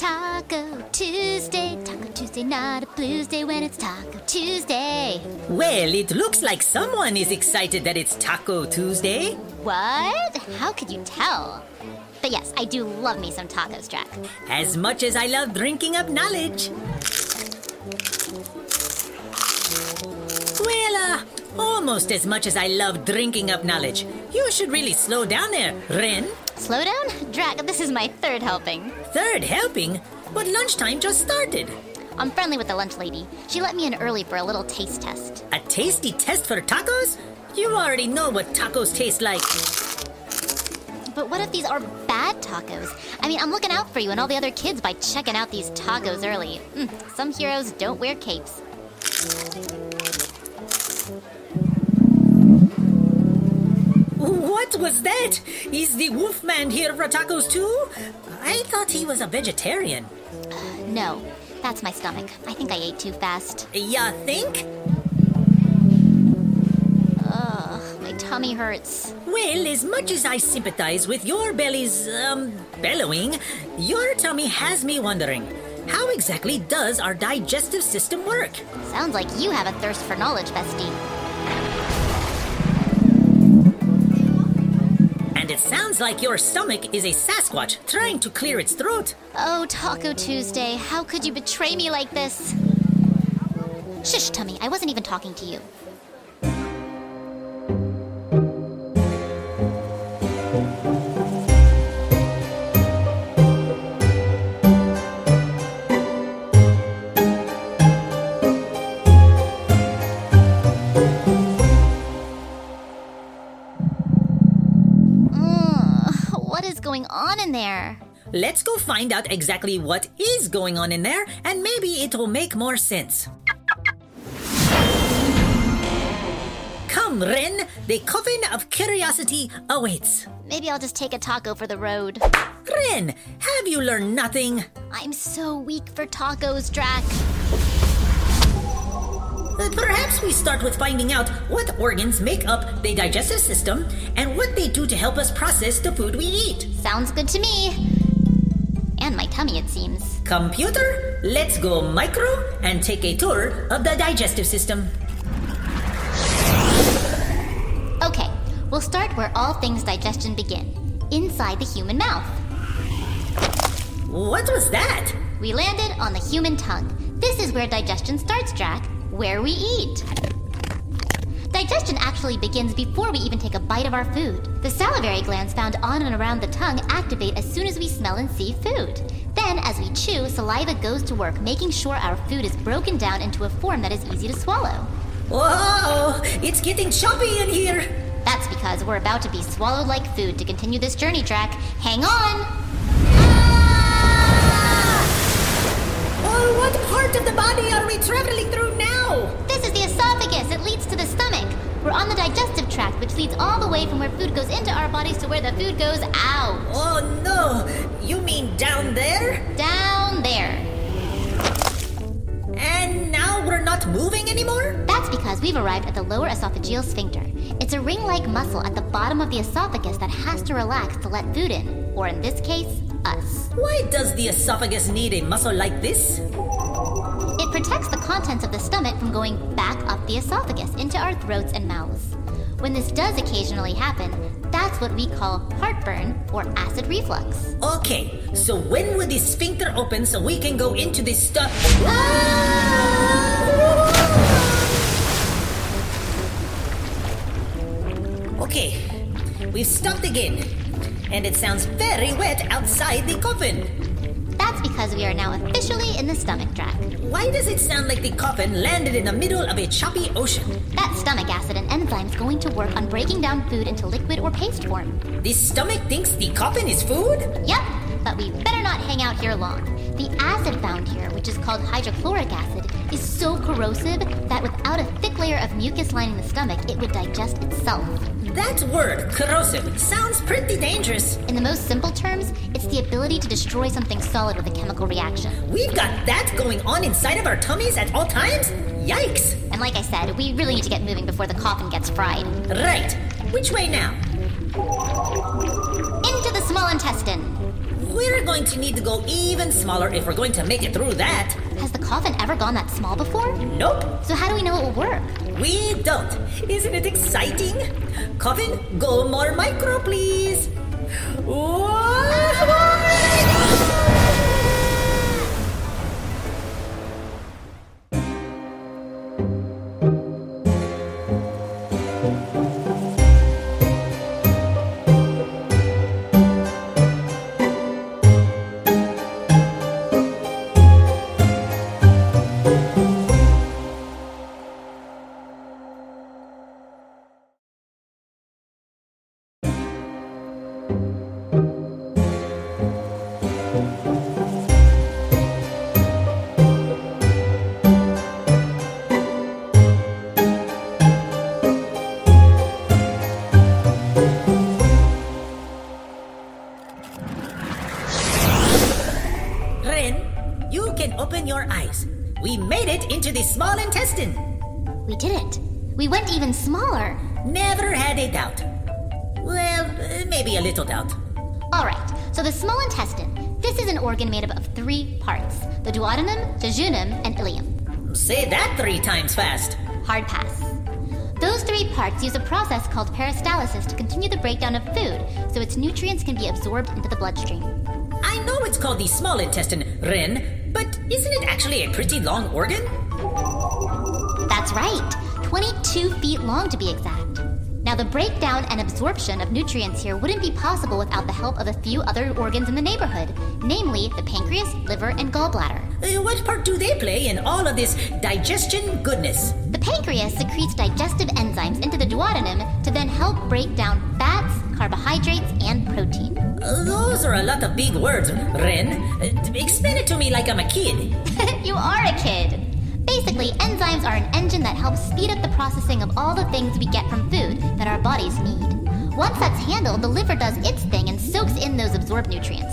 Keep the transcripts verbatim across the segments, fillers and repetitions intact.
Taco Tuesday. Taco Tuesday, not a blues day when it's Taco Tuesday. Well, it looks like someone is excited that it's Taco Tuesday. What? How could you tell? But yes, I do love me some tacos, Drac. As much as I love drinking up knowledge. Well, uh, almost as much as I love drinking up knowledge. You should really slow down there, Ren. Slow down? Drac, this is my third helping. Third helping? But lunchtime just started. I'm friendly with the lunch lady. She let me in early for a little taste test. A tasty test for tacos? You already know what tacos taste like. But what if these are bad tacos? I mean, I'm looking out for you and all the other kids by checking out these tacos early. Mm, some heroes don't wear capes. What was that? Is the Wolfman here for tacos too? I thought he was a vegetarian. Uh, no, that's my stomach. I think I ate too fast. Ya think? Ugh, my tummy hurts. Well, as much as I sympathize with your belly's, um, bellowing, your tummy has me wondering, how exactly does our digestive system work? Sounds like you have a thirst for knowledge, bestie. And it sounds like your stomach is a Sasquatch trying to clear its throat. Oh, Taco Tuesday, how could you betray me like this? Shush, Tummy, I wasn't even talking to you. Going on in there? Let's go find out exactly what is going on in there, and maybe it will make more sense. Come, Ren, the coffin of curiosity awaits. Maybe I'll just take a taco for the road. Ren, have you learned nothing? I'm so weak for tacos, Drac. Uh, perhaps we start with finding out what organs make up the digestive system and what they do to help us process the food we eat. Sounds good to me. And my tummy, it seems. Computer, let's go micro and take a tour of the digestive system. Okay, we'll start where all things digestion begin. Inside the human mouth. What was that? We landed on the human tongue. This is where digestion starts, Drac. Where we eat. Digestion actually begins before we even take a bite of our food. The salivary glands found on and around the tongue activate as soon as we smell and see food. Then, as we chew, saliva goes to work making sure our food is broken down into a form that is easy to swallow. Whoa! It's getting choppy in here! That's because we're about to be swallowed like food to continue this journey, Drac. Hang on! Oh, what part of the body are we traveling through now? This is the esophagus. It leads to the stomach. We're on the digestive tract, which leads all the way from where food goes into our bodies to where the food goes out. Oh, no. You mean down there? Down there. And now we're not moving anymore? That's because we've arrived at the lower esophageal sphincter. It's a ring-like muscle at the bottom of the esophagus that has to relax to let food in. Or in this case, us. Why does the esophagus need a muscle like this? It protects the contents of the stomach from going back up the esophagus into our throats and mouths. When this does occasionally happen, that's what we call heartburn or acid reflux. Okay, so when will the sphincter open so we can go into this stuff? Ah! Okay, we've stopped again. And it sounds very wet outside the coffin. That's because we are now officially in the stomach, Drac. Why does it sound like the coffin landed in the middle of a choppy ocean? That stomach acid and enzymes going to work on breaking down food into liquid or paste form. The stomach thinks the coffin is food? Yep, but we better not hang out here long. The acid found here, which is called hydrochloric acid, is so corrosive that without a thick layer of mucus lining the stomach, it would digest itself. That word, corrosive, sounds pretty dangerous. In the most simple terms, it's the ability to destroy something solid with a chemical reaction. We've got that going on inside of our tummies at all times? Yikes! And like I said, we really need to get moving before the coffin gets fried. Right. Which way now? Into the small intestine. we're going to need to go even smaller if we're going to make it through that. Has the coffin ever gone that small before? Nope. So how do we know it will work? We don't. Isn't it exciting? Coffin, go more micro, please. Open your eyes. We made it into the small intestine. We did it. We went even smaller. Never had a doubt. Well, maybe a little doubt. All right, so the small intestine. This is an organ made up of three parts. The duodenum, jejunum, and ileum. Say that three times fast. Hard pass. Those three parts use a process called peristalsis to continue the breakdown of food so its nutrients can be absorbed into the bloodstream. I know it's called the small intestine, Ren, but isn't it actually a pretty long organ? That's right. twenty-two feet long to be exact. Now, the breakdown and absorption of nutrients here wouldn't be possible without the help of a few other organs in the neighborhood, namely the pancreas, liver, and gallbladder. Uh, what part do they play in all of this digestion goodness? The pancreas secretes digestive enzymes into the duodenum to then help break down fats, carbohydrates, and protein. Uh, those are a lot of big words, Ren. Uh, explain it to me like I'm a kid. You are a kid. Basically, enzymes are an engine that helps speed up the processing of all the things we get from food that our bodies need. Once that's handled, the liver does its thing and soaks in those absorbed nutrients.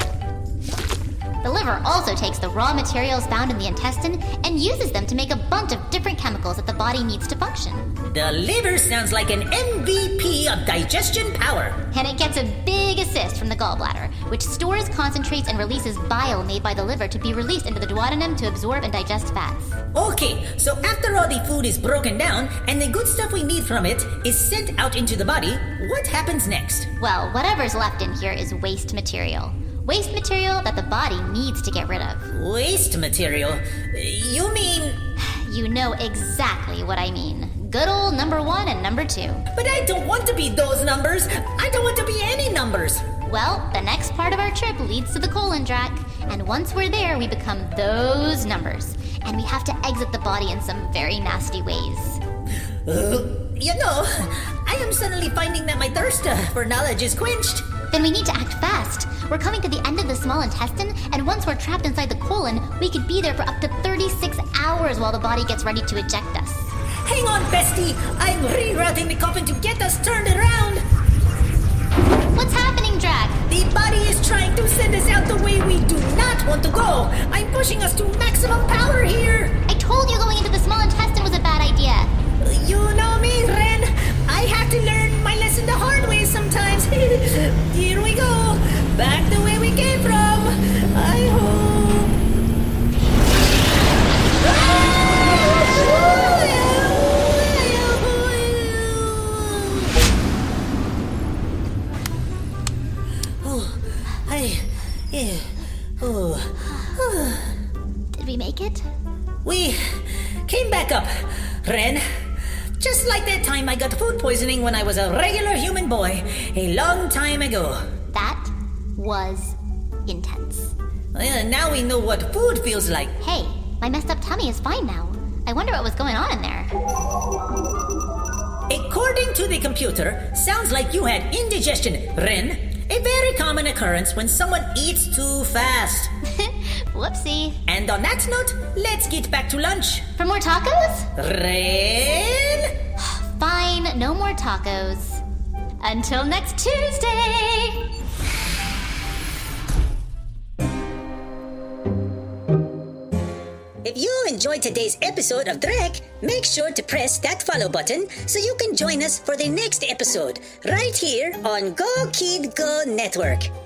The liver also takes the raw materials found in the intestine and uses them to make a bunch of different chemicals that the body needs to function. The liver sounds like an M V P of digestion power. And it gets a big assist from the gallbladder, which stores, concentrates, and releases bile made by the liver to be released into the duodenum to absorb and digest fats. Okay, so after all the food is broken down and the good stuff we need from it is sent out into the body, what happens next? Well, whatever's left in here is waste material. Waste material that the body needs to get rid of. Waste material? You mean... You know exactly what I mean. Good old number one and number two. But I don't want to be those numbers. I don't want to be any numbers. Well, the next part of our trip leads to the colon, Drac. And once we're there, we become those numbers. And we have to exit the body in some very nasty ways. Uh, you know, I am suddenly finding that my thirst uh, for knowledge is quenched. Then we need to act fast. We're coming to the end of the small intestine, and once we're trapped inside the colon, we could be there for up to thirty-six hours while the body gets ready to eject us. Hang on, bestie! I'm rerouting the coffin to get us turned around! What's happening, Drac? The body is trying to send us out the way we do not want to go! I'm pushing us to maximum power here! I told you going into the small intestine was a bad idea. You know me, Ren. I have to learn my lesson the hard way sometimes. Here we go. Back the way we came from. I hope. Oh, I... Yeah. Oh. Did we make it? We came back up, Ren. Just like that time I got food poisoning when I was a regular human boy, a long time ago. That was intense. Uh, now we know what food feels like. Hey, my messed up tummy is fine now. I wonder what was going on in there. According to the computer, sounds like you had indigestion, Ren. A very common occurrence when someone eats too fast. Whoopsie. And on that note, let's get back to lunch. For more tacos? Ren? Fine, no more tacos. Until next Tuesday! If you enjoyed today's episode of Drek, make sure to press that follow button so you can join us for the next episode right here on Go Kid Go Network.